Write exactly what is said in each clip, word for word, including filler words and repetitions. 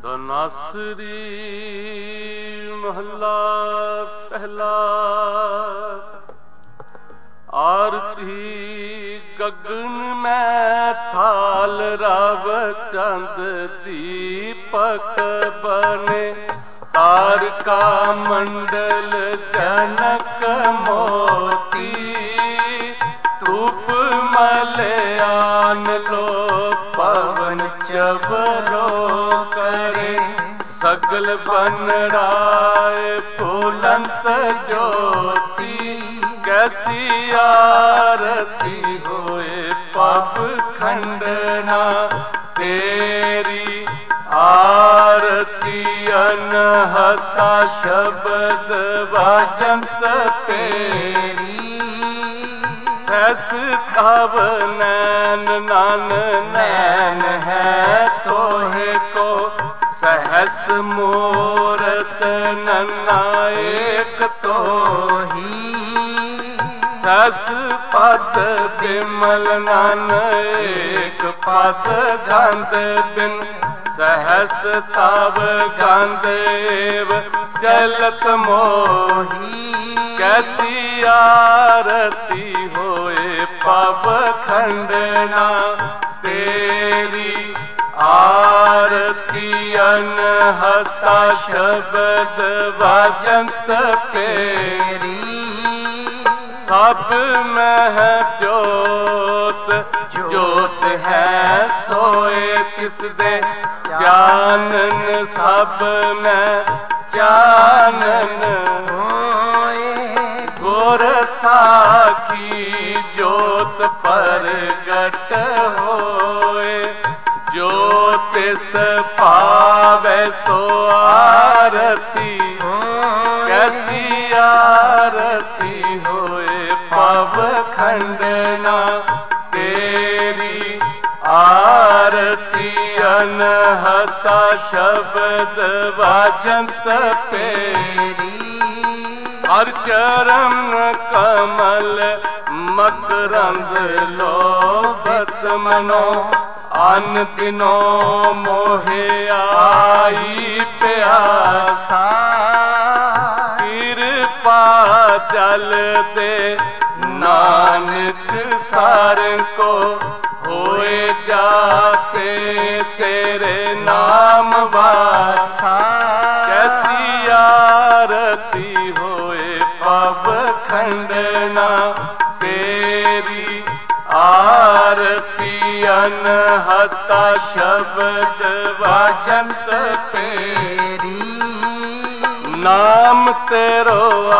ਧਨਾਸਰੀ ਮਹੱਲਾ ਪਹਿਲਾ। ਆਰਤੀ ਗਗਨ ਮੈਂ ਥਾਲ ਰਵ ਚੰਦ ਦੀਪਕ ਬਨੇ। ਤਾਰਕਾ ਮੰਡਲ ਜਨਕ ਮੋਤੀ। ਧੂਪ ਮਲਿਆਨ ਲੋ ਪਵਨ ਚਵਰੋ करे। ਸਗਲ ਬਨਰਾਏ ਫੁਲੰਤ ਜੋਤੀ। कैसी आरती होए पाप खंडना। तेरी आरती अनहता शब्द वाजंत तेरी। सहस तव नैन नान नैन है तोहे को। सहस मूरत नन्ना एक तो ही। सहस पद बिमल नान एक पद गंध बिन। सहस तव गंध एव चलत मोही। कैसी आरती होए पव खंडना। तेरी आरती अनहता शब्द वाजंत पेरी। सब मह जोत जोत है सोए किस दे। जानन सब में जानन होए। गुर साखी जोत परगट होए। जो तिस पावे सो आरती। कैसी आरती होए पव खंडना। तेरी आरती अनहता शब्द वाजंत पेरी। हर चरण कमल मकरंद लोभत मनो। अन दिनों मोहे आई प्यासा। कृपा जल दे नानक सार को। होए जाते तेरे नाम वासा। कैसी आरती होए पव खंडना। तेरी आरती अनहता शब्द वाजंत पेरी। नाम तेरो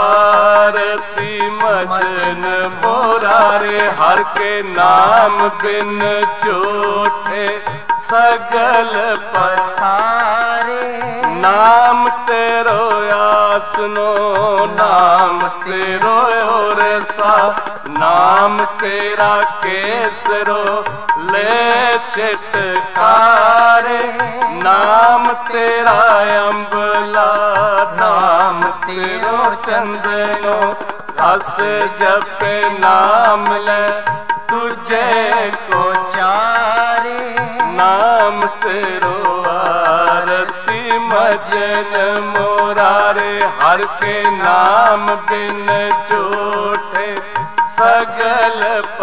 आरती मजन मोरारे। हर के नाम बिन झूठे सगल पसारे। नाम तेरो आसनो नाम तेरो और सा। नाम तेरा केसरो ले छिटकारे। नाम तेरा अम्बला नाम तेरो चंदनो। अस जपे नाम ले तुझे को चारे। नाम तेरो आरती मजन मोरारे। हर के नाम बिन झूठे सगल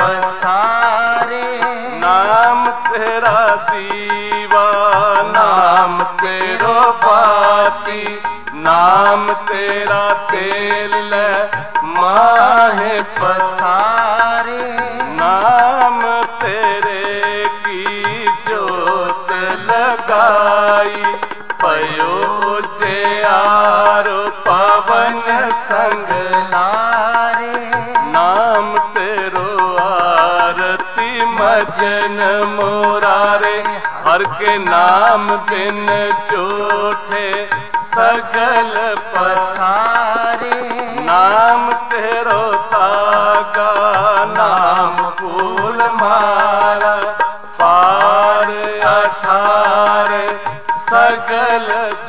पसारे। नाम तेरा दीवा नाम तेरो बाती। नाम तेरा तेल माहे पसारे। नाम तेरे की जोत लगाई। पयो जे आरो पवन संग लारे। नाम तेरो आरती मजन मोरारे। हर के नाम बिन झूठे सगल पसारे। नाम तेरो तागा नाम फूल मारा। पार अठारे सगल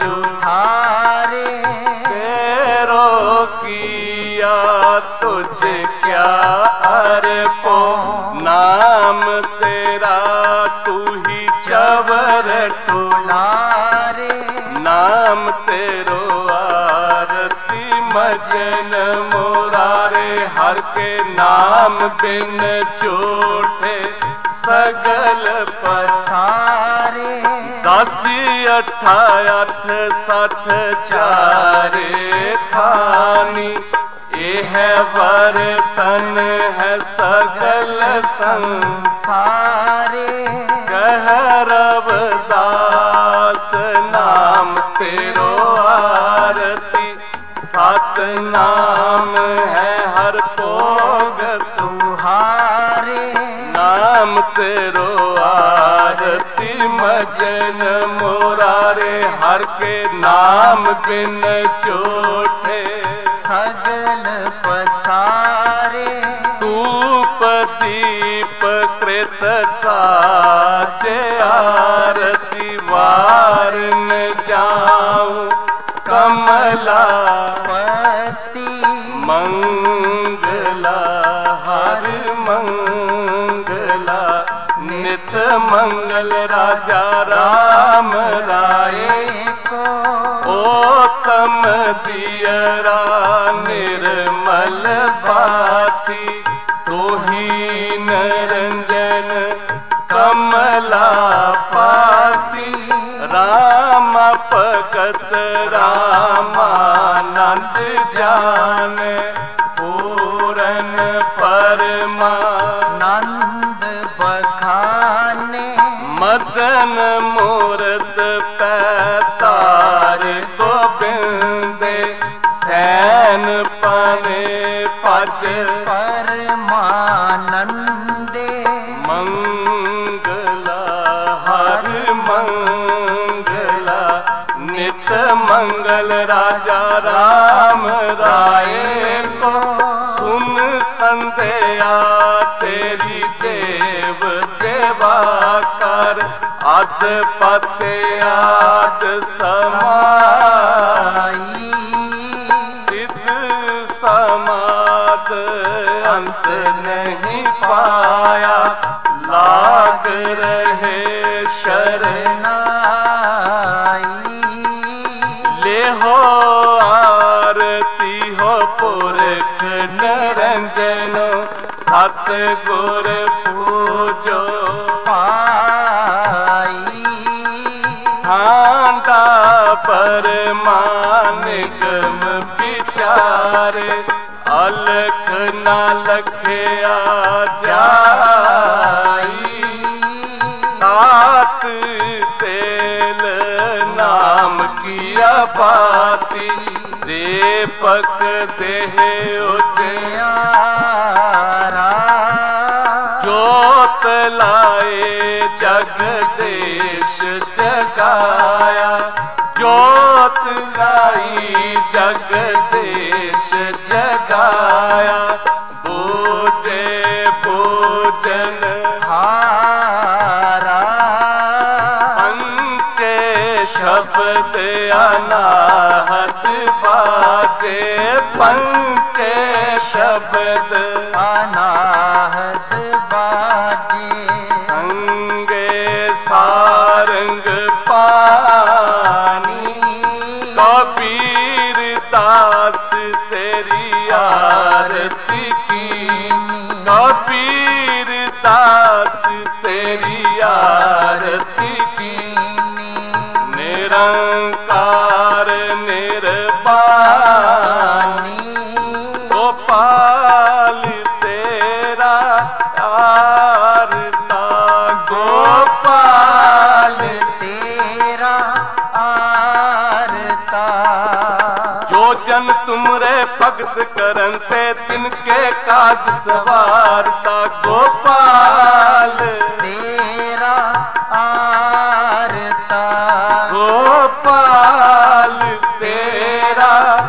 जुठारे। तेरो किया तुझे क्या अर्पो। नाम तेरा तू ही चवर टुलारे। नाम तेरो आरती मजन मुरारे हर के नाम बिन चोटे सगल पसारे दासी अठा अठ सठ चारे खानी यह बर्तन है सगल संसारे कह रविदास नाम तेरो आरती सात नाम है हर भोग तुम्हारे नाम तेरो आरती मजन मुरारे हर के नाम बिन चोटे सगल पसारे धूप दीप कृत साचे आरती वार न जाऊं कमला पति मंगला हर मंगला नित मंगल राजा राम राय को ओतम दियरा निर्मल बाती तोही नरंजन कमला पाती राम भगत रामानंद जान पूरन परमानंद बखाने मदन मूरत पैतार गोबिंदे सैन पने पज परमानंदे मंगला हर मंगला नित मंगल राजा राम राय को सुन संध्या तेरी देव देवा कर अध पते आद समाई सिद्ध समाद अंत नहीं पाया लाग रहे शरनाई ले हो आरती हो पुरख निरंजन सत गुर पूजो पाई ठांडा परमानिगम विचारे अलख न लखया जाई तात तेल नाम किया बाती रेपक देह उजियारा जोत लाए जगदेश जगाया जोत लाई जगदेश जगाया पूजे पूजन हारा अंके शब्द अनाहत बाजे पंचे शब्द अनाहत बाजे संगे सारंग पानी कबीर दास तेरी आरती कीनी कबीर दास तेरी आरती कीनी निरंकार निर्वाणी गोपाल तेरा आरता गोपाल तेरा आरता जो जन तुमरे भगत करन ते तिनके काज सवारता गोपाल तेरा आरता गोपाल तेरा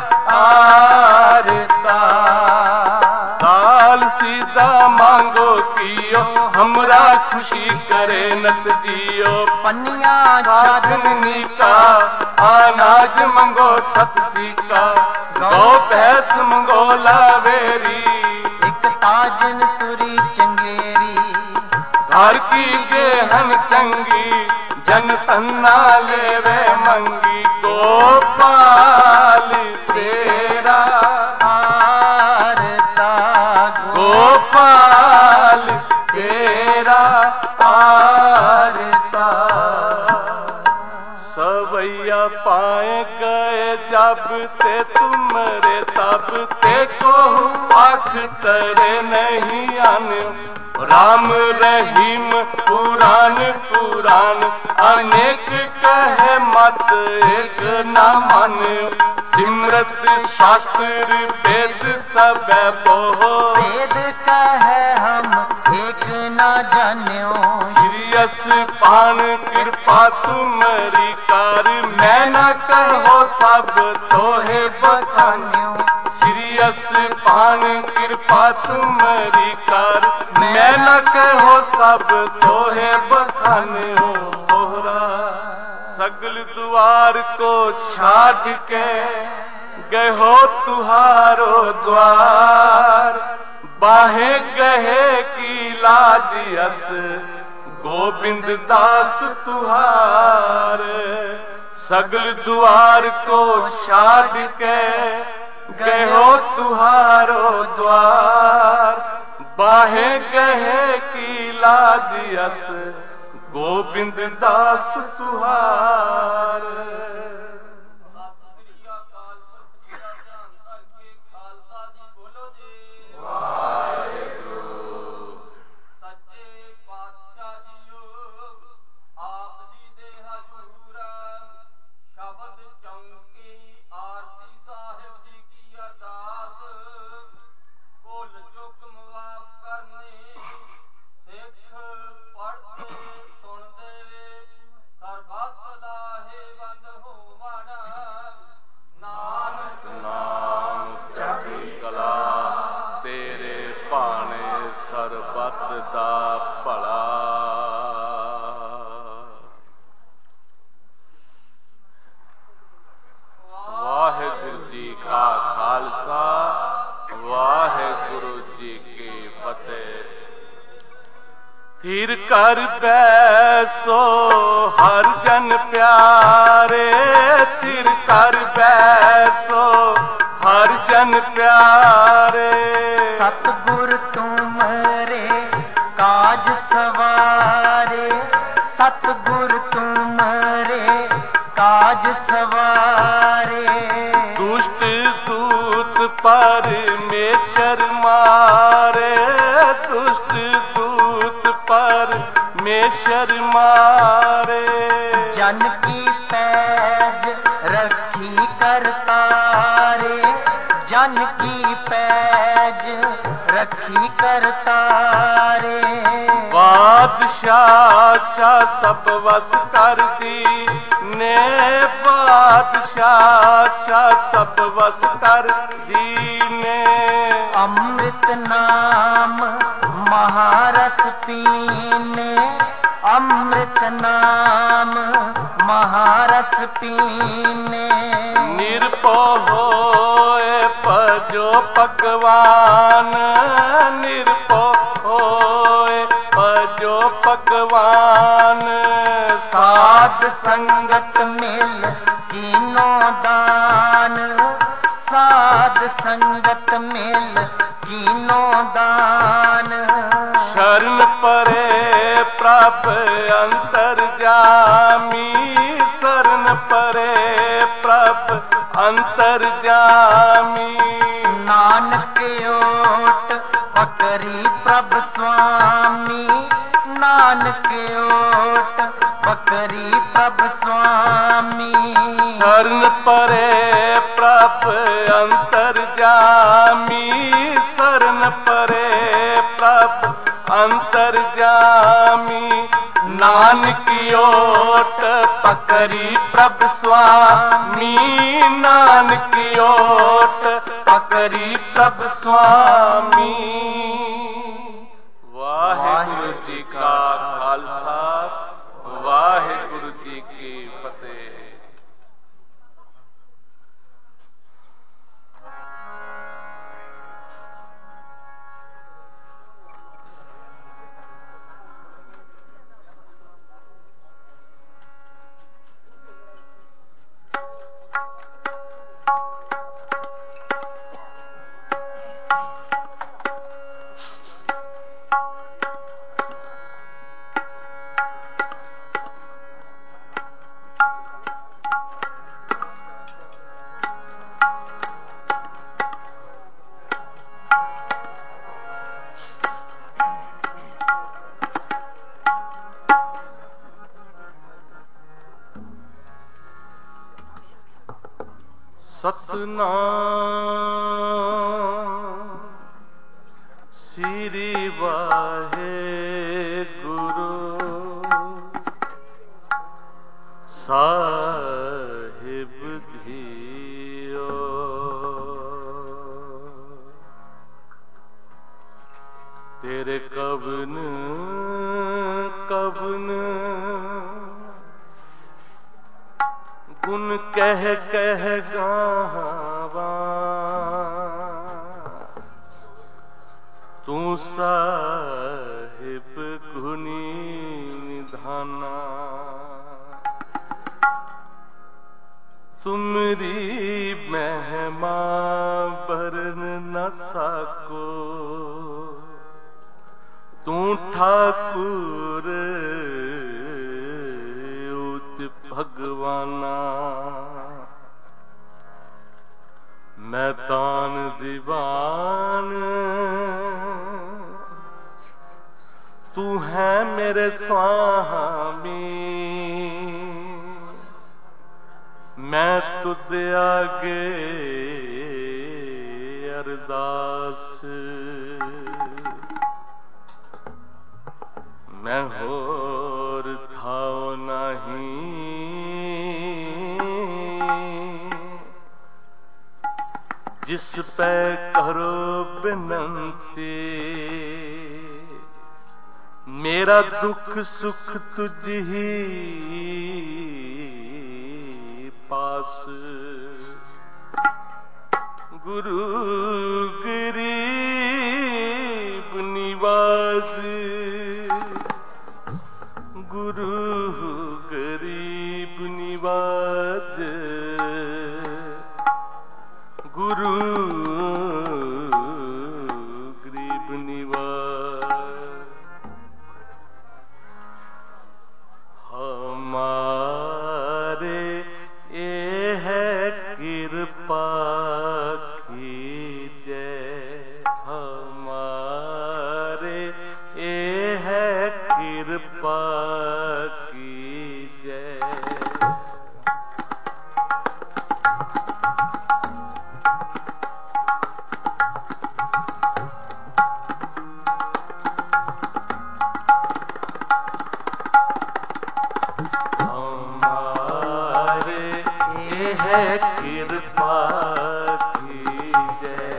आरता काल सीधा मांगो कियो हमरा खुशी करे नत जियो पनिया छाछनी का अनाज मंगो सतसी का गौ भैंस मंगो लावेरी एक ताजन तुरी चंगेरी घर की गेहन चंगी जन तन्ना लेवे मंगी गो सवैया पाए गए जब ते तुमरे तब ते को आख तरे नहीं आने। राम रहीम पुराण पुराण अनेक कहे मत एक न माने। सिमरत शास्त्र वेद सब बोहो वेद कहे हम एक न जान्यो। श्रीयस पान कृपा तुम्हारी कार मैं न कहो सब तोहे बखान्यो। श्रीयस पान कृपा तुम्हारी कार मैं न कहो सब तोहे बखान्यो। मोहरा सगल द्वार को छाड़ के गए हो तुहारो द्वार। बाहे गहे की लाज यस गोविंद दास तुहार। सगल द्वार को छाड़ के गए हो तुहारो द्वार। बाहे गहे की लाज यस गोविंद दास तुहार। थिर कर बैसो हर जन प्यारे। थिर कर बैसो हर जन प्यारे। सतगुर तुमरे काज सवारे। सतगुर तुमरे काज सवारे। दुष्ट दूत परमेश्वर मारे। दुष्ट दूत परमेश्वर मारे। जन की पैज रखी करतारे। जन की पैज रखी करतारे। बादशाह शाह सब वस कर दी ने। बादशाह शाह सब वस कर दी ने। अमृत नाम महारस पीने। अमृत नाम महारस पीने। निरपो होए पजो भगवान। निरपो होए पजो भगवान। साध संगत मिल कीनो दान। साध संगत मिल कीनो दान। शरण परे प्रभ अंतर्जामी। शरण परे प्रभ अंतर्जामी। नानक ओट पकरी प्रभ स्वामी। नानक ओट पकरी प्रभ स्वामी। शरण परे प्रभ अंतर्जामी। शरण परे प्रभ अंतर्जामी। नानक ओट पकरी प्रभ स्वामी। नानक ओट पकरी प्रभ स्वामी। वाहिगुरु जी का खालसा वाहिगुरु जी की फतेह। सतनाम श्री वाहेगुरु साहिब धियो। तेरे कवन कवन गुण कह कह गावा, तू साहिब गुनी निधाना। तुमरी महिमा बरन न सको, तू ठाकुर उत भगवाना। मैं तान दीवान तू है मेरे स्वामी। मैं तुद आगे अरदास, मैं होर थाओ नहीं। जिस पे करो बिनती, मेरा दुख सुख तुझ ही पास। गुरु गरीब निवाज, गुरु गरीब निवाज, गुरु गरीब निवाज। हमारे ये है कृपा कीजिए, हमारे ये है कृपा कीजिए। हमारे ये है कृपा कीजिए,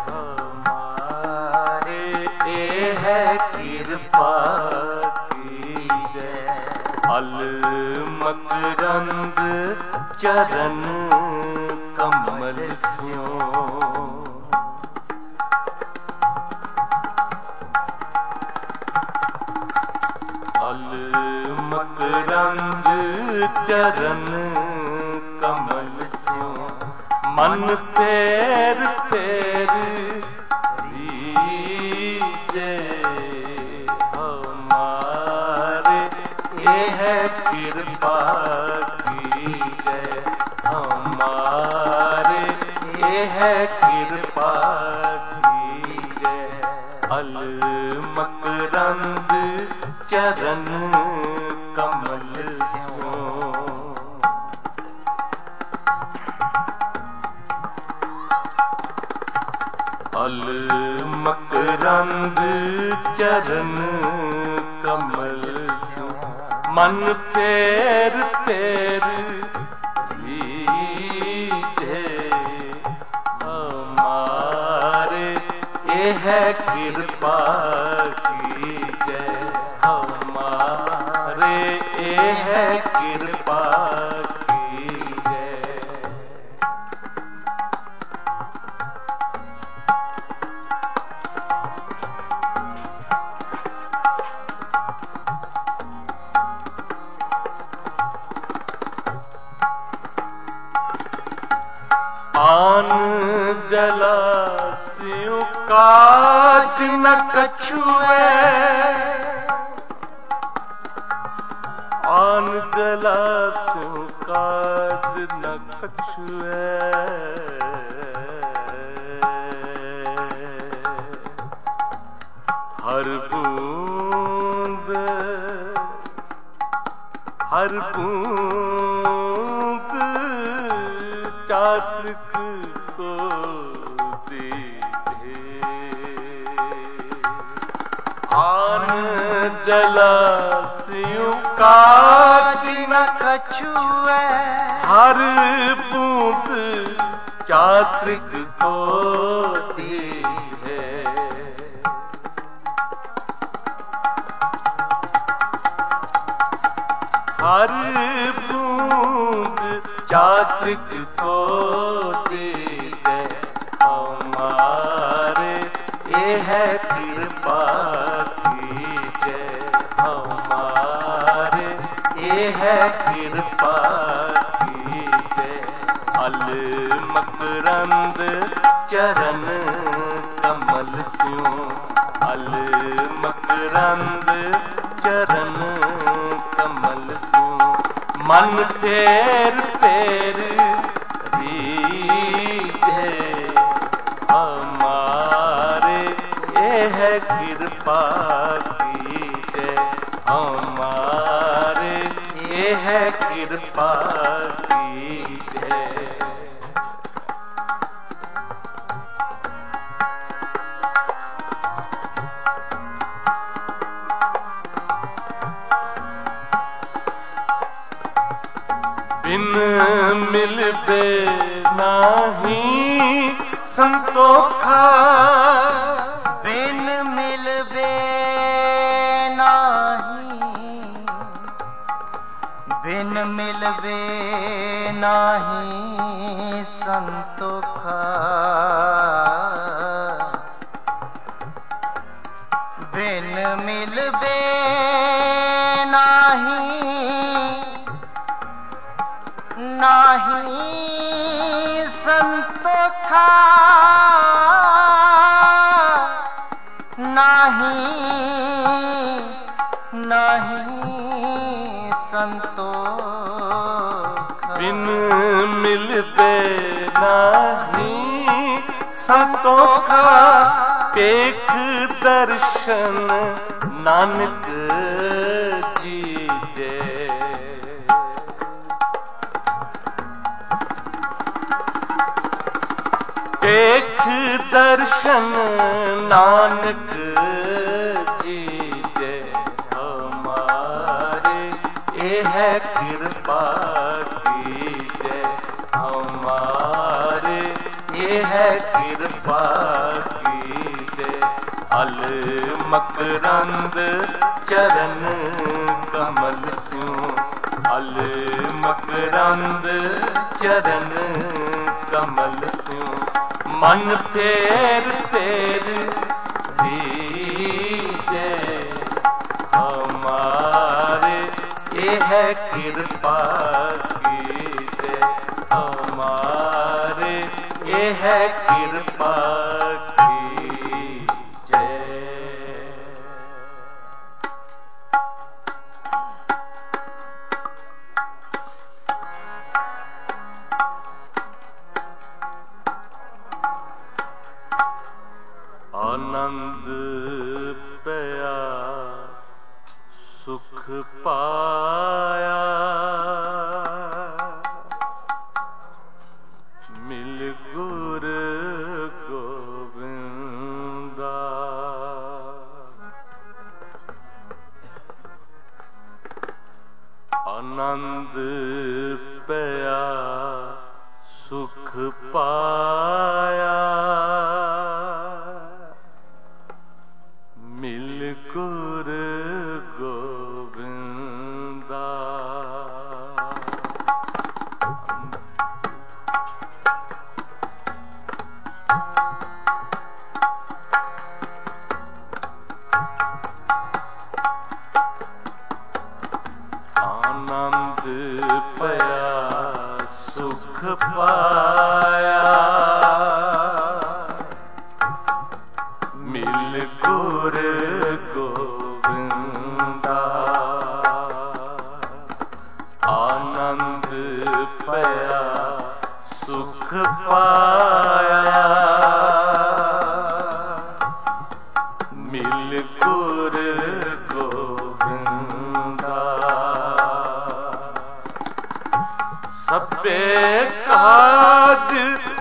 हमारे ये है कृपा कीजिए। अल मकरंद चरण कमल स्यों, अल मकरंद चरण कमल स्यों। मन फेर फेर रीजे, हमारे ये है कृपा कीजिए, हमारे ये है कृपा कीजिए। अल मकरंद चरण कमल स्यों। अल मकरंद चरण कमल स्यों। मन फेर फेर रीजे, हमारे ये है कृपा कीजिए, हमारे ये है कृपा कीजिए। आन जलासियों काज न कछुए, आन जलासियों काज न कछुए। हर बूंद हर बूंद चात्रिक को दीधे। आन जला सियों काज न कछुए, हर बूंद चात्रिक को दी है। हर बूंद चात्रिक को दी है। हमारे ये है कृपा की जय। हमारे ये है कृपा की जय। अल मकरंद चरण कमल स्यों। अल मकरंद चरण कमल स्यों। मन फेर फेर रीझे। हमारे ये है कृपा की जय। हमारे ये है कृपा की जय। बिन मिलबे नाही संतोखा। बिन मिलबे नाही, बिन मिलबे नाही संतोखा। बिन मिलबे नाही, नाही संतोखा। नाही, नहीं संतोखा। बिन मिलबे नाही संतोखा। पेख दर्शन नानक जी दे। पेख दर्शन नानक जी दे। हमारे ये है कृपा की जय। हमारे ये है कृपा की जय। अल मकरंद चरण कमल स्यों। अल मकरंद चरण कमल स्यों। मन फेर फेर रीझे। हमारे ये है कृपा की जय। हमारे ये है कृपा की जय। आनंद पया सुख पाया। मिल गुर गोविंदा। आनंद पया सुख पाया। मिल गुर गोविंदा। आनंद पया सुख पाया। मिल गुर गोविंदा। आनंद पया सुख पाया। मिल गुर गोविंदा। सब ਸਭੇ ਕਾਜ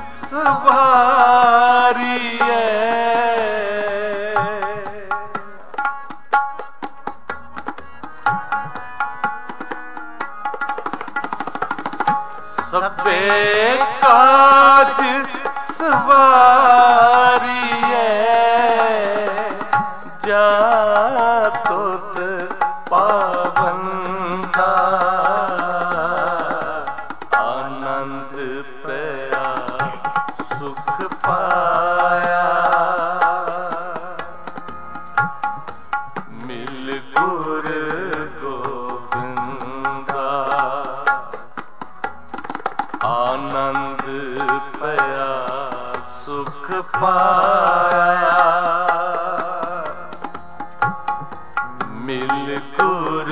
ਸਵਾਰੀਐ। ਸਭੇ ਕਾਜ ਸਵਾਰੀਐ। ਜਾ ਤੁਧ ਪਾਵੰਦਾ ਆਨੰਦ ਪਿਆ ਸੁਖ ਪਾਇਆ। ਮਿਲ ਗੁਰ ਗੋਬਿੰਦਾ ਆਨੰਦ ਪਿਆ ਸੁਖ ਪਾਇਆ। ਮਿਲ ਗੁਰ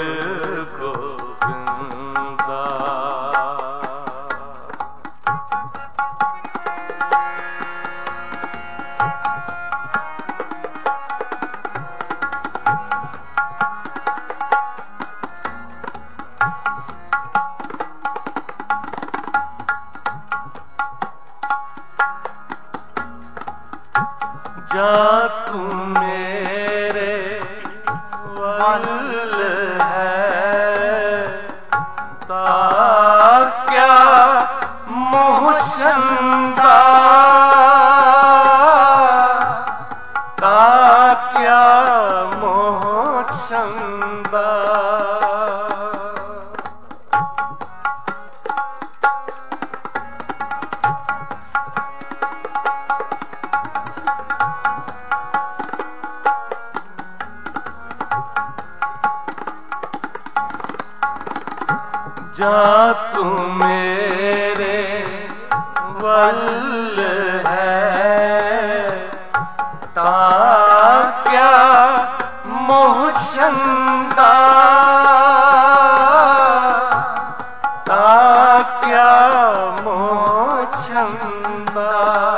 ਗੋਬਿੰਦਾ। ਜਾ ਤੂੰ ਮੇਰੇ ਵੱਲ ਹੈ ਤਾਂ ਕਿਆ ਮੋਹ ਚੰਦਾ। ਤਾਂ ਕਿਆ ਮੋਹ ਚੰਦਾ। ਜਾ ਤੂੰ ਮੇਰੇ ਵੱਲ ਹੈ ਤਾਂ ਕਿਆ ਮੋਹ ਚੰਦਾ। ਤਾਂ ਕਿਆ ਮੋਹ ਚੰਦਾ।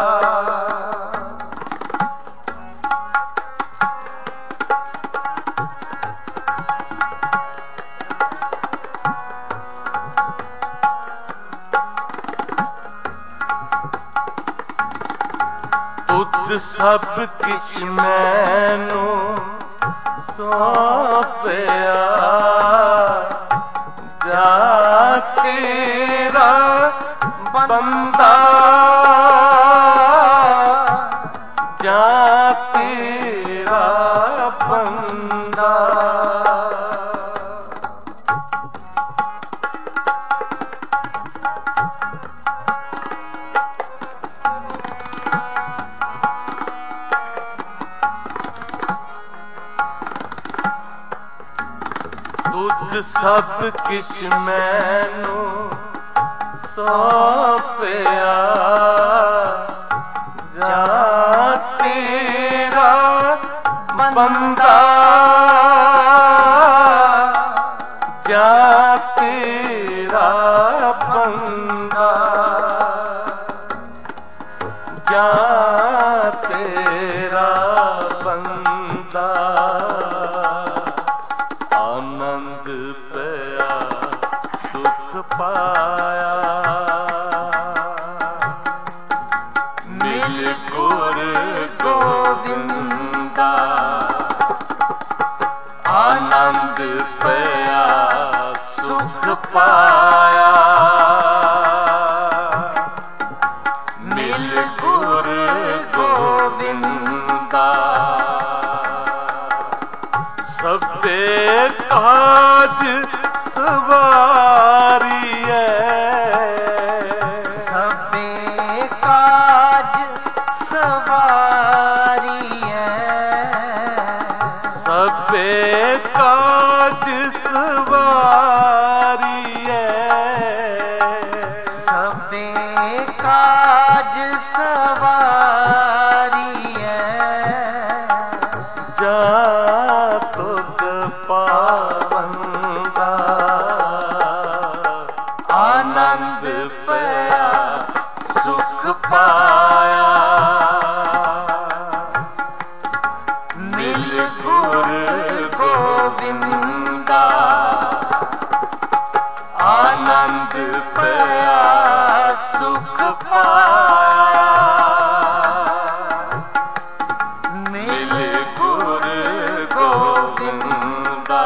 ਤੁਧ ਸਭ ਕਿਛ ਮੈਨੂੰ ਸੌਂਪਿਆ। ਜਾ ਤੇਰਾ ਬੰਦਾ। ਜਾ ਤੇਰਾ ਬੰਦਾ। ਤੁਧ ਸਭ ਕਿਛ ਮੈਨੂੰ ਸੌਂਪਿਆ। ਜਾ ਤੇਰਾ ਬੰਦਾ। ਜਾ ਤੇਰਾ ਬੰਦਾ। ਜਾ ਤੇਰਾ ਬੰਦਾ। ਆਨੰਦ ਪਿਆ ਸੁਖ ਪਾਇਆ। ਮਿਲ ਗੁਰ ਗੋਬਿੰਦਾ ਆਨੰਦ ਪਿਆ ਸੁਖ ਪਾਇਆ। ਮਿਲ ਗੁਰ ਗੋਬਿੰਦਾ ਸਭੇ ਕਾਜ ਸਵਾਰੀਐ। ਸਭੇ ਕਾਜ ਸਵਾਰੀਐ। ਸਭੇ ਕਾਜ ਸਵਾਰੀਐ। ਸਭੇ ਕਾਜ ਸਵਾਰੀਐ। ਜਾ ਤੁਧ ਪਾਵੰਦਾ ਆਨੰਦ ਪਿਆ ਸੁਖ ਪਾਇਆ। ਮਿਲ ਗੁਰ ਗੋਬਿੰਦਾ ਆਨੰਦ ਪਿਆ पाया। मिल गुर गोविंदा।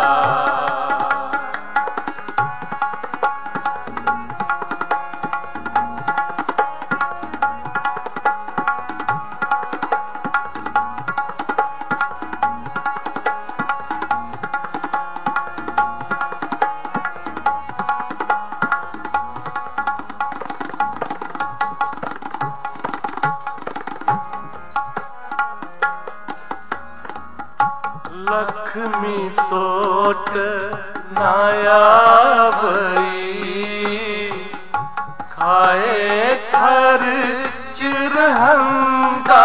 लक्ष्मी तोट नाया बई, खाए खर्च रहंदा,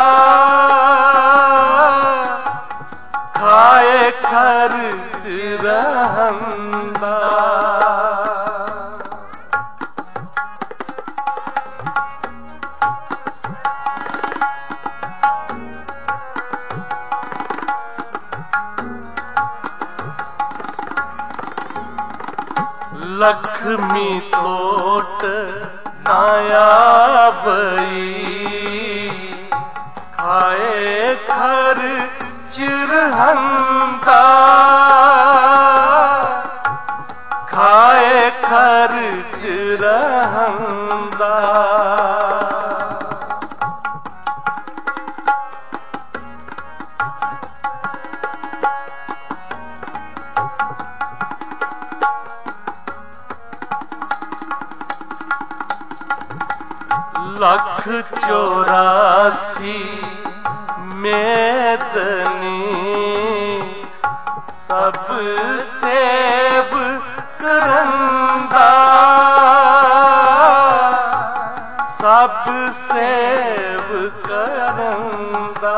खाए खर्च रहंदा। लक्ष्मी तोट नाया बई, खाए खर्च रहंदा, खाए खर्च रहंदा। लख चौरासी मेदनी, सब सेव करंदा, सब सेव करंदा।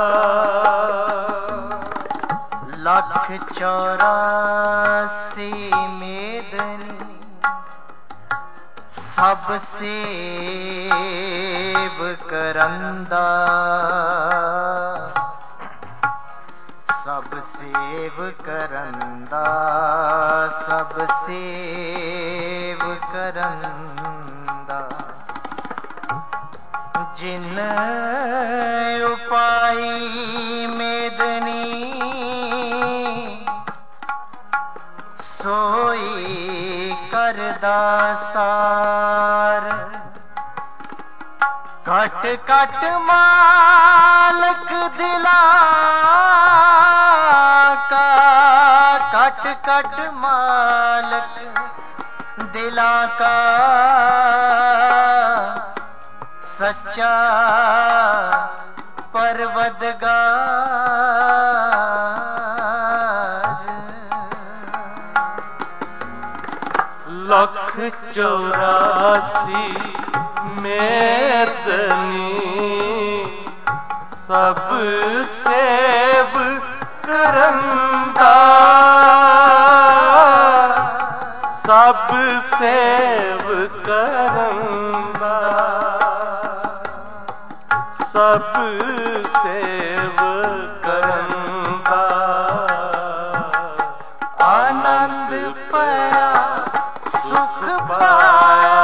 लख चौरासी मेदनी, सब सेव करंदा, सब सेव करंदा, सब सेव करंदा। जिन उपाई मेदनी, सोई करदा सार। कट कट मालक दिला का, कट कट मालक दिला का, सच्चा परवदगार। लख चौरासी मेदनी, सब सेव करंदा, सब सेव करंदा, सब सेव करंदा। आनंद पाया सुख पाया,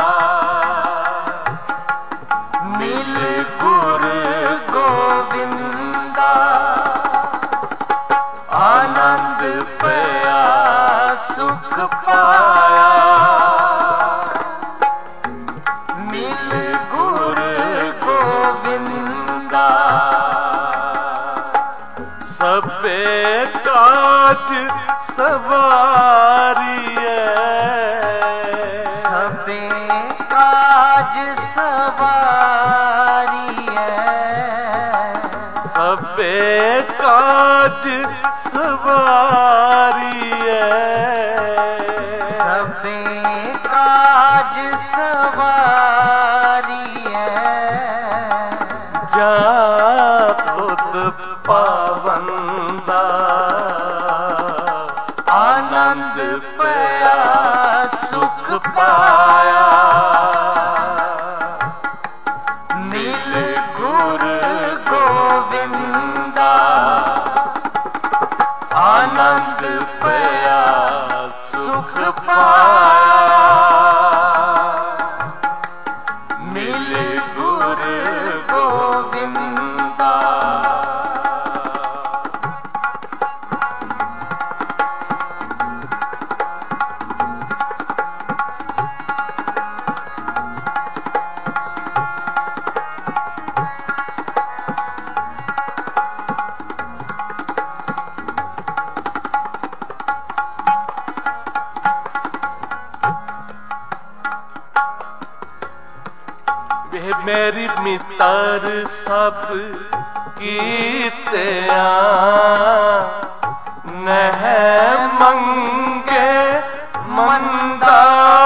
मिल गुर गोविंदा। आनंद पाया सुख पाया, मिल गुर गोविंदा। सबे काज सवारिए, सबे काज सवारिए, सबे काज सवारिए, सबे काज सवारिए। जा तुद पावंदा, आनंद पाया सुख पाया, मिल गुर गोविंदा। आनंद पाया सुख पाया, मिल गुर गोविंदा। मेरी मितर सब कीतिया नह मंगे मंदा,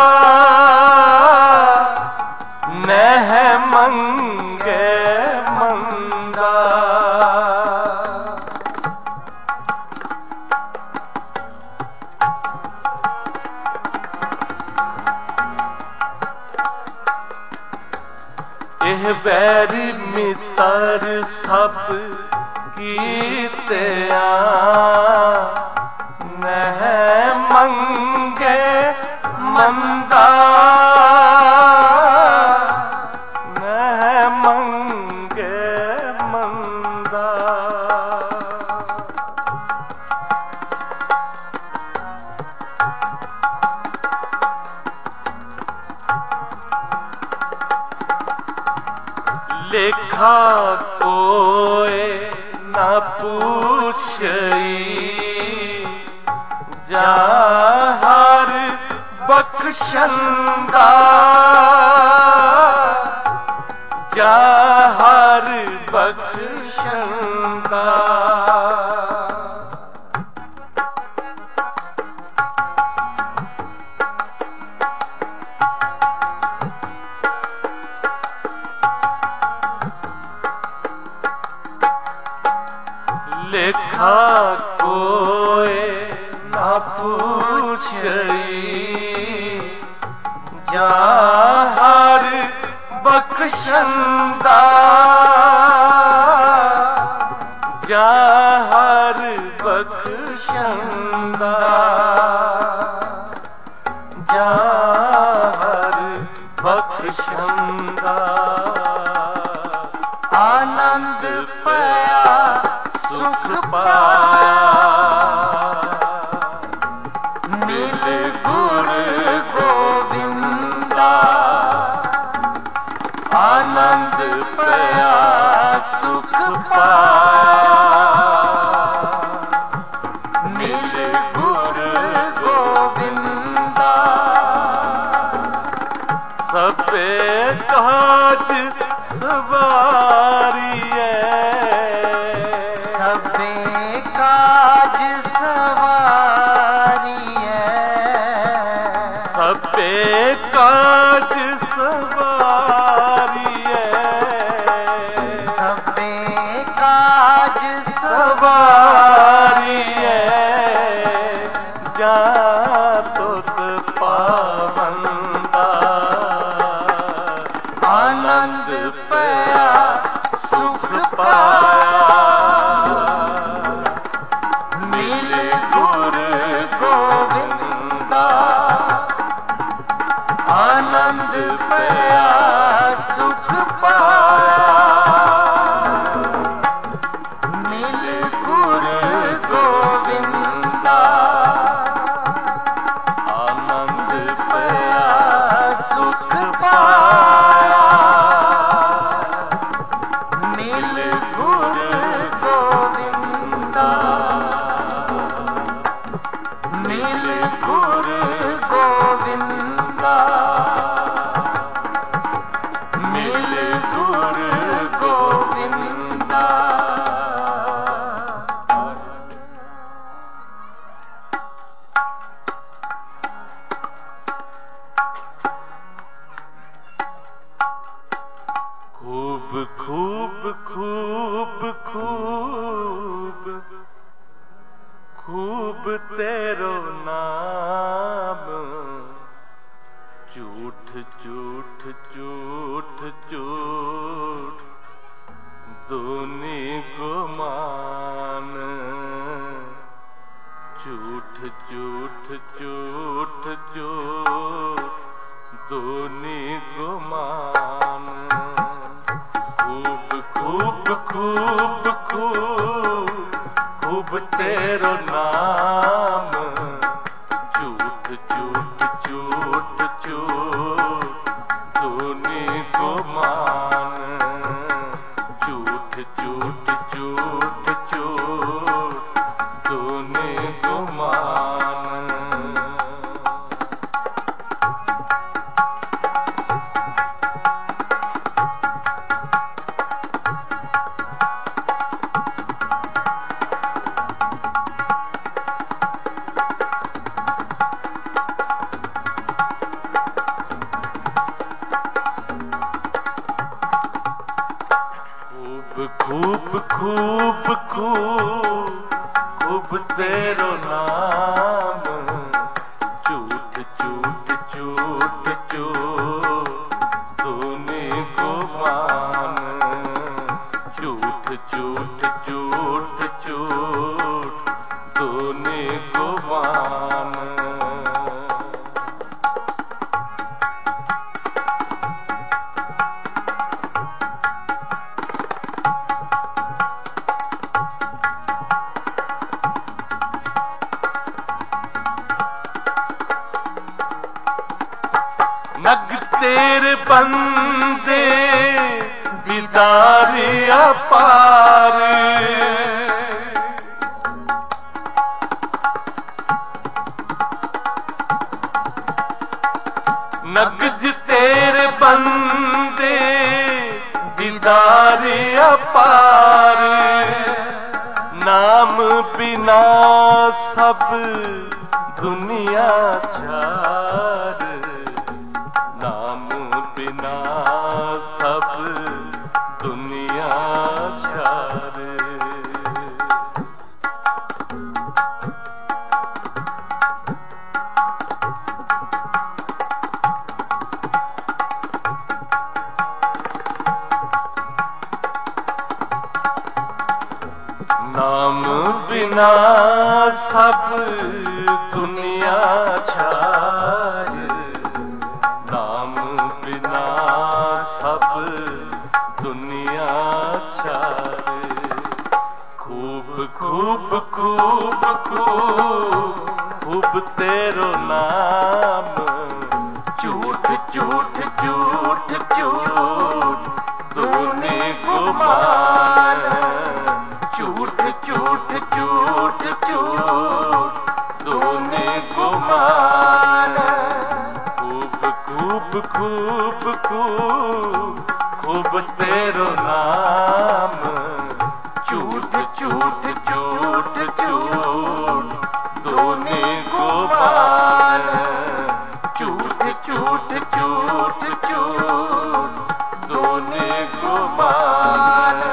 नह मंगे मंदा। एह बैरी मितर सब कीतिया नह मंगे मंदा, नह मंगे मंदा। लेखा कोई न पूछई जहर बख्शंदा, जहर बख्शंदा। लेखा कोई न पूछई जहर बख्शंदा, जहर बख्शंदा, जहर बख्शंदा। आनंद पाया सुख पाया मिल गुर गोविंदा। आनंद पाया सुख पाया मिल गुर गोविंदा। सबे काज सवारिए, सबे काज सवारिए, सबे काज सवारिए, सबे काज सवारिए। जा तुत पावंदा आनंद पाया सुख पाया मिल गुर गोविंदा। आनंद पाया सुख पाया मिल गुर गोविंदा। आनंद पाया सुख पाया मिल गुर गोविंदा। मिल गुर गोविंदा। मिल गुर गोविंदा। खूब खूब खूब खूब खूब तेरो नाम, झूठ झूठ झूठ झूठ दूनी गुमान। झूठ झूठ झूठ झूठ दूनी गुमान। गुमान, झूठ झूठ झूठ झूठ तूने गुमान। खूब खूब खूब खूब तेरो नाम, झूठ झूठ झूठ झूठ तूने गुमान, झूठ झूठ झूठ झूठ तूने गुमान। नग तेरे बंदे दीदार अपार, नगज तेरे बंदे दीदार अपार, नाम बिना सब दुनिया चार, नाम बिना सब दुनिया चार। नाम बिना सब दुनिया छार, नाम बिना सब दुनिया छार। खूब खूब खूब खूब खूब तेरो नाम, झूठ झूठ झूठ झूठ तूने गुमान, झूठ झूठ झूठ झूठ तूने गुमान। खूब खूब खूब खूब खूब तेरो नाम, झूठ झूठ झूठ झूठ तूने गुमान, झूठ झूठ झूठ झूठ तूने गुमान।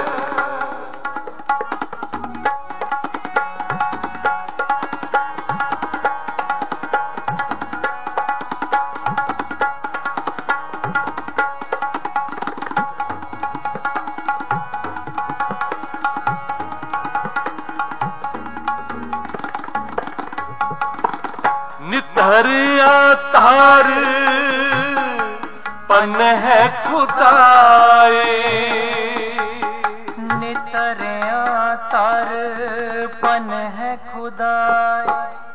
नितरिया तार पन है खुदाए, नितरिया तार पन है खुदाए,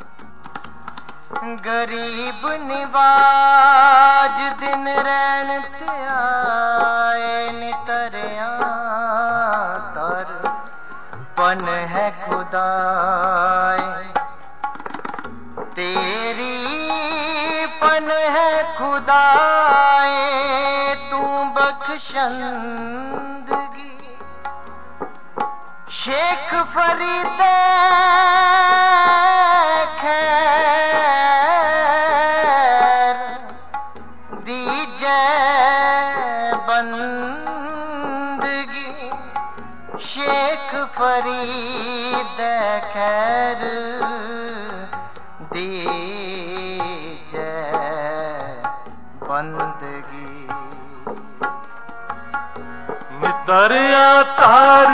गरीब निवाज दिन रैन ते आए, नितरिया तार पन है खुदाए, तेरी पन है खुदाए तू बख्शंदगी। शेख फरीद खैर दीजे बंदगी, शेख फरीद खैर दीजे बंदगी। दरिया तार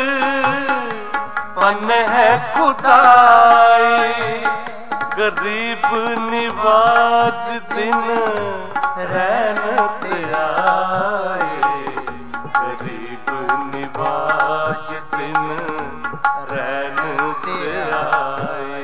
पन है खुदाई, गरीब निवाज दिन रैन ते आए, गरीब निवाज दिन रैन ते आए।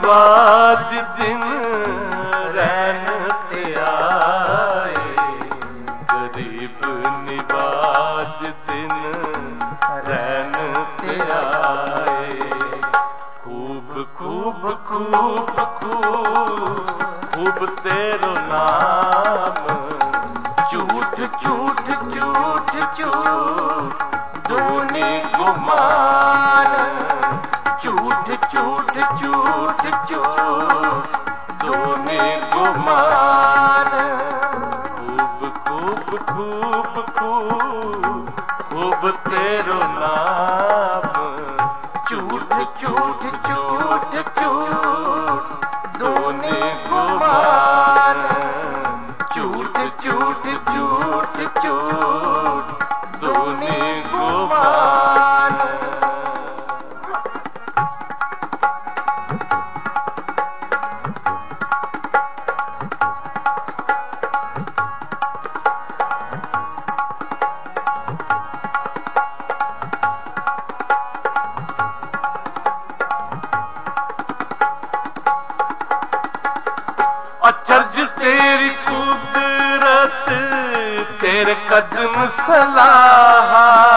निवाज दिन रैन ते आए, गरीब निवाज दिन रैन ते आए। खूब खूब खूब खूब खूब तेरो नाम, झूठ झूठ झूठ झूठ दूनी गुमान, झूठ झूठ झूठ झूठ दूनी गुमान। खूब खूब खूब खूब खूब तेरो नाम, झूठ झूठ झूठ झूठ दूनी गुमान, झूठ झूठ झूठ झूठ दूनी गुमान। अचरज तेरी कुदरत, तेरे कदम सलाह,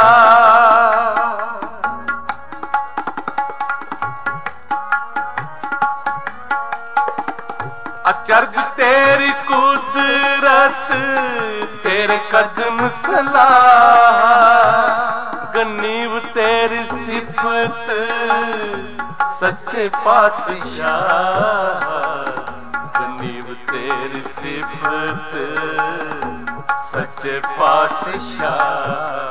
अचरज तेरी कुदरत, तेरे कदम सलाह। गनीव तेरी सिफत सच्चे पातशाह, गनीव तेरी सिफत सच्चे पातशाह।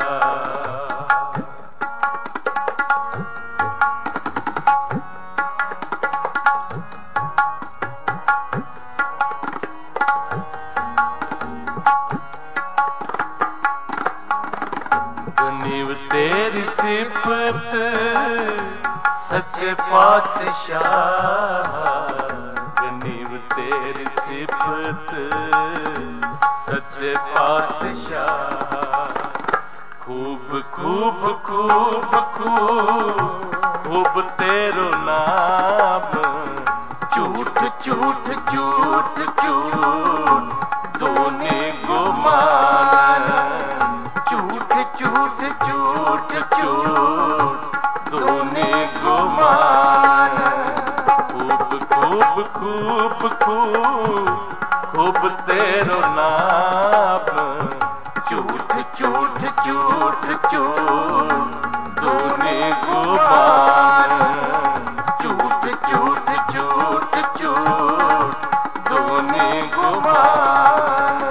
गनीव तेरी सिफत सच्चे पातशाह, गनीव तेरी सिफत सच्चे पातशाह। खूब खूब खूब खूब खूब तेरो नाम, झूठ झूठ झूठ झूठ दूनी गुमान, झूठ झूठ झूठ झूठ दूनी गुमान। खूब खूब खूब खूब खूब तेरो नाम, झूठ झूठ झूठ झूठ दूनी गुमान, झूठ झूठ झूठ झूठ दूनी गुमान।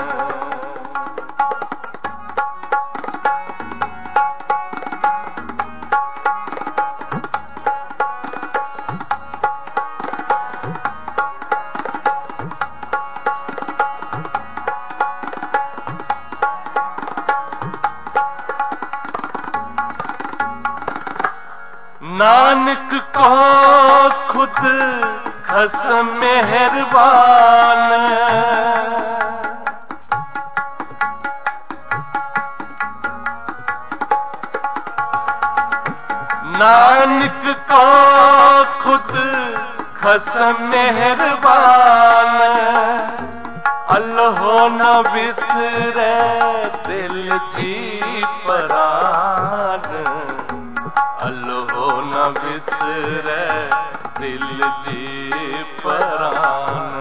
नानक को खुद खसम मेहरबान, नानक को खुद खसम मेहरबान। अल्लाह न बिसरे दिल जी परान, अल्लाह न बिसरे दिल जी परान।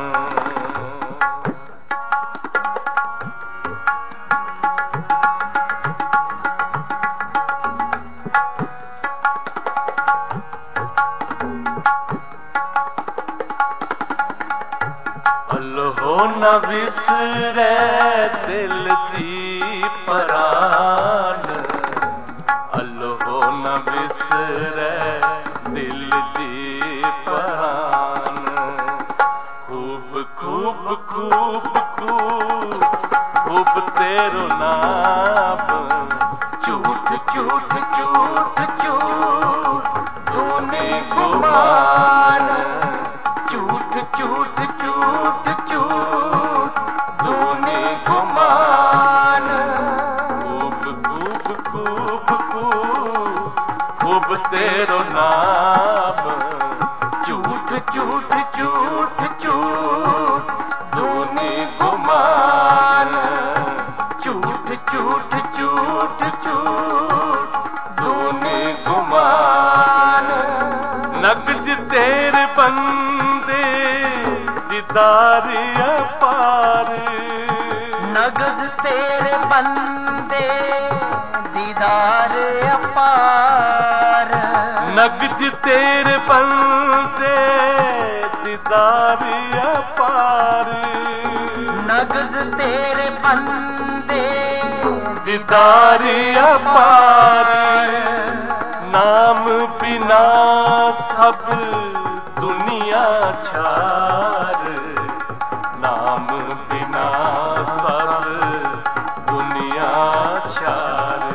अल्लाह न बिसरे दिल जी परान, अल्लाह न बिसरे दिल जी परान। खूब खूब खूब खूब खूब तेरो नाम, झूठ झूठ झूठ झूठ दूनी गुमान, झूठ झूठ झूठ झूठ दूनी गुमान। खूब खूब खूब खूब खूब तेरो नाम, झूठ ਝੂਠ ਝੂਠ ਝੂਠ ਦੂਨੀ ਗੁਮਾਨ ਝੂਠ ਝੂਠ ਝੂਠ ਝੂਠ ਦੂਨੀ ਗੁਮਾਨ ਨਗਜ ਤੇਰੇ ਬੰਦੇ ਦੀਦਾਰ ਅਪਾਰ ਨਗਜ ਤੇਰੇ ਬੰਦੇ ਦੀਦਾਰ ਅਪਾਰ ਨਗਜ ਤੇਰੇ ਬੰਦੇ ਦੀਦਾਰ ਅਪਾਰ ਨਗਜ ਤੇਰੇ ਬੰਦੇ ਦੀਦਾਰ ਅਪਾਰ ਨਾਮ ਬਿਨਾ ਸਭ ਦੁਨੀਆ ਛਾਰ ਨਾਮ ਬਿਨਾ ਸਭ ਦੁਨੀਆ ਛਾਰ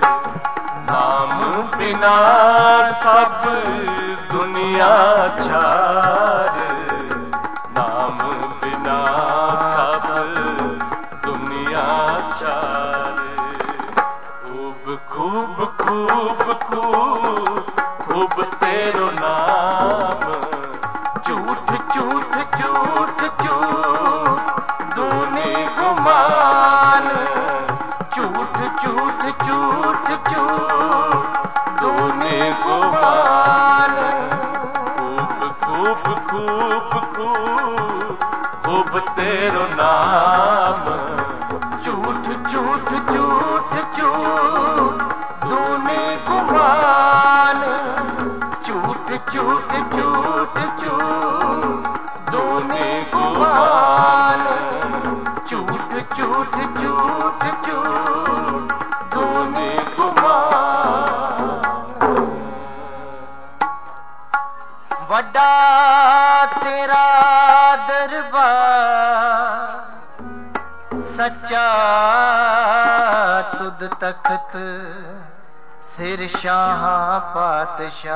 ਨਾਮ ਬਿਨਾ ਸਭ ਦੁਨੀਆ ਛਾਰ ਨਾਮ ਬਿਨਾ ਸਭ ਦੁਨੀਆ ਛਾਰ ਖੂਬ ਖੂਬ ਖੂਬ ਖੂਬ ਖੂਬ ਤੇਰੋ ਨਾਮ ਝੂਠ ਝੂਠ ਝੂਠ ਝੂਠ ਦੂਨੀ ਗੁਮਾਨ ਝੂਠ ਝੂਠ ਝੂਠ ਝੂਠ ਦੂਨੀ ਗੁਮਾਨ ਖੂਬ ਖੂਬ ਖੂਬ ਖੂਬ ਖੂਬ ਤੇਰੋ ਨਾਮ ਝੂਠ ਝੂਠ ਝੂਠ ਝੂਠ ਦੂਨੀ ਗੁਮਾਨ ਝੂਠ ਝੂਠ ਝੂਠ ਝੂਠ ਦੂਨੀ ਗੁਮਾਨ ਝੂਠ ਝੂਠ ਝੂਠ ਝੂਠ ਦੂਨੀ ਗੁਮਾਨ ਵੱਡਾ ਤੇਰਾ ਦਰਬਾਰ ਸੱਚਾ ਤੁਧ ਤਖਤ ਸਿਰ ਸ਼ਾਹਾਂ ਪਾਤਸ਼ਾਹ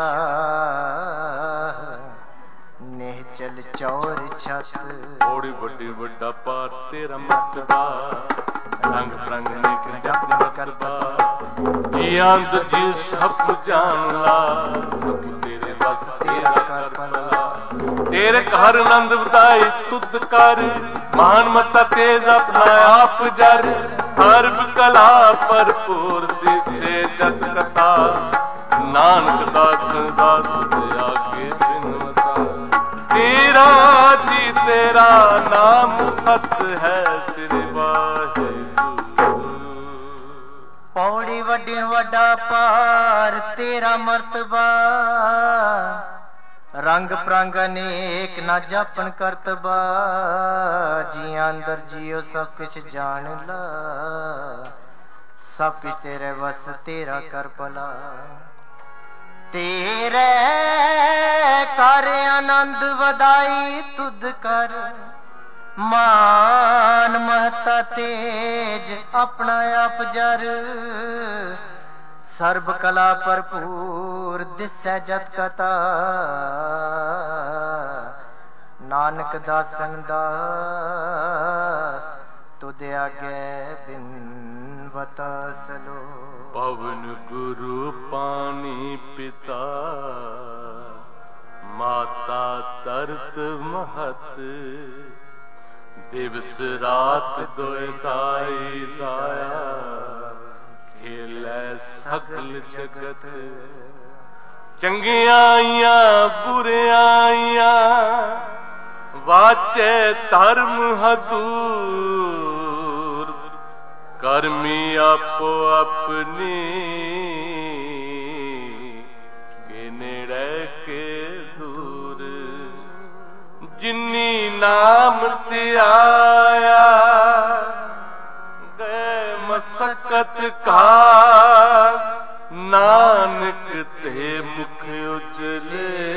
ਨਿਹਚਲ ਚੌਰ ਛਤ ਬੜੀ ਵੱਡੀ ਵੱਡਾ ਪਾਰ ਤੇਰਾ ਮਤਬਾ ਰੰਗ ਰੰਗ ਨੇਕ ਜਪ ਕਰਬਾ ਜੀ ਅੰਦ ਜੀ ਸਭ ਜਾਣ ਲਾ ਸਭ ਤੇਰੇ ਬਸ ਤੇਰਾ ਕਰ ਭਲਾ ਤੇਰੇ ਘਰ ਆਨੰਦ ਵਧਾਈ ਤੁਧ ਕਰ ਮਾਨ ਮਤਾ ਤੇਜ ਆਪਣਾ ਆਪ ਜਰ ਸਰਬ ਕਲਾ ਭਰਪੂਰ ਦਿਸੇ ਜਤ ਕਥਾ ਨਾਨਕ ਦਾਸ ਦਾਸ ਆਗੇ ਬਿਨਵਤਾ ਤੇਰਾ ਜੀ ਤੇਰਾ ਨਾਮ ਸਤ ਹੈ ਸ੍ਰੀ ਵਾਹਿਗੁਰੂ ਪੌੜੀ ਵੱਡੀ ਵੱਡਾ ਪਾਰ ਤੇਰਾ ਮਰਤਬਾ ਰੰਗ ਪ੍ਰੰਗ ਅਨੇਕ ਨਾ ਜਾਪਨ ਕਰਤਬਾ ਜੀਆਂ ਅੰਦਰ ਜੀਓ ਸਭ ਕੁਛ ਜਾਣ ਲਾ ਸਭ ਕੁਛ ਤੇਰੇ ਵਸ ਤੇਰਾ ਕਰ ਭਲਾ ਤੇਰੇ ਕਰ ਆਨੰਦ ਵਧਾਈ ਤੁਧ ਕਰ ਮਾਨ ਮਹਤਾ ਤੇਜ ਆਪਣਾ ਆਪ ਜਰ ਸਰਬ ਕਲਾ ਭਰਪੂਰ ਦਿਸੈ ਜਤ ਕਥਾ ਨਾਨਕ ਦਾਸਨ ਦਾਸ ਤੁਧ ਆਗੇ ਬਿਨਵਤ ਸਲੋ ਪਵਨ ਗੁਰੂ ਪਾਣੀ ਪਿਤਾ ਮਾਤਾ ਤਰਤ ਮਹਤ ਦਿਵਸ ਰਾਤ ਦੋਇ ਦਾਈ ਦਾਇਆ ਖੇਲੇ ਸਗਲ ਜਗਤ ਚੰਗੀਆਂ ਆਈਆਂ ਬੁਰੀਆਂ ਆਈਆਂ ਵਾਚੇ ਧਰਮ ਹਦੂਰ ਕਰਮੀ ਆਪੋ ਆਪਣੀ ਕੇ ਨੇੜੇ ਕੇ ਦੂਰ ਜਿਨੀ ਨਾਮ ਤੇ ਆਇਆ ਗਏ ਮਸਕਤ ਕਾ ਨਾਨਕ ਤੇ ਮੁਖ ਉਜਲੇ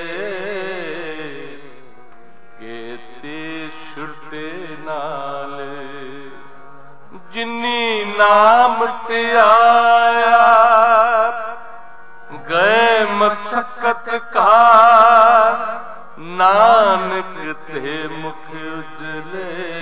ਕੇਤੇ ਛੁਟੇ ਨਾਲ ਜਿਨੀ ਨਾਮ ਤੇ ਆਇਆ ਗਏ ਮਸਕਤ ਕਾ ਨਾਨਕ ਤੇ ਮੁਖ ਉਜਲੇ